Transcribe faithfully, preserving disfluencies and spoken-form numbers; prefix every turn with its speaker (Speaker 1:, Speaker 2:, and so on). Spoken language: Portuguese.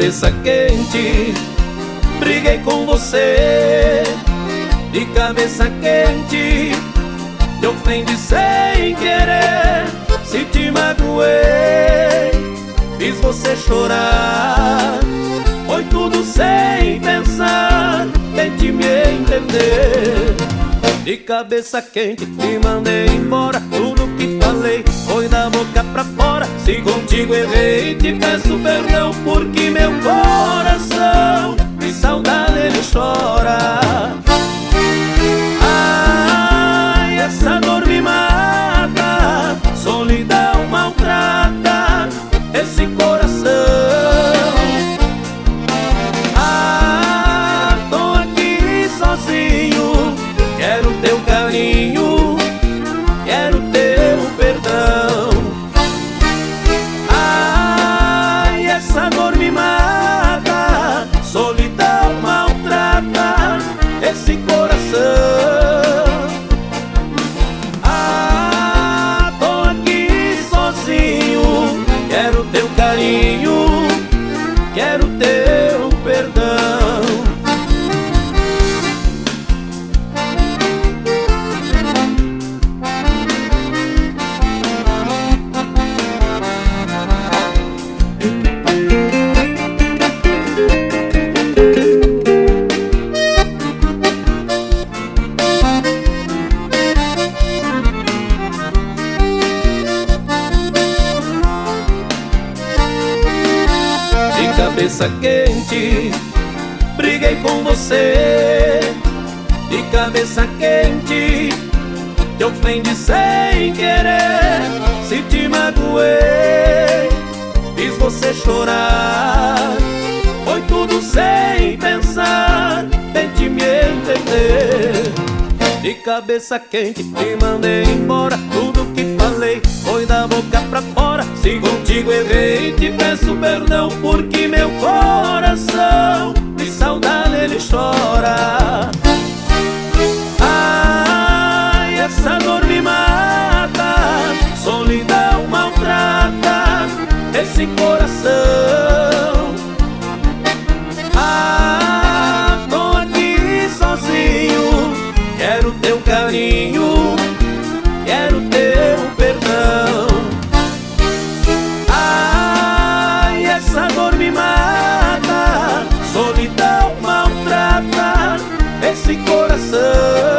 Speaker 1: cabeça quente, briguei com você. De cabeça quente, te ofendi sem querer. Se te magoei, fiz você chorar. Foi tudo sem pensar, tente me entender. De cabeça quente, te mandei embora. Tudo que falei foi da boca pra fora. Se contigo errei, te peço perdão, porque meu coração de saudade ele chora. Ai, essa dor me mata, solidão maltrata esse coração. Ah, tô aqui sozinho, quero teu carinho, quero teu perdão. Ai, essa dor me mata, solidão maltrata esse coração. Ah, tô aqui sozinho, quero teu carinho, quero teu perdão. Cabeça quente, briguei com você. De cabeça quente, te ofendi sem querer. Se te magoei, fiz você chorar. Foi tudo sem pensar, tente me entender. De cabeça quente, te mandei embora. Tudo que falei foi da boca pra fora. Se contigo errei, te peço perdão, porque meu coração de saudade ele chora. Ai, essa dor me mata, solidão maltrata esse coração. Ah, tô aqui sozinho, quero teu carinho, quero teu perdão. Ai, essa dor me mata, solidão maltrata esse coração.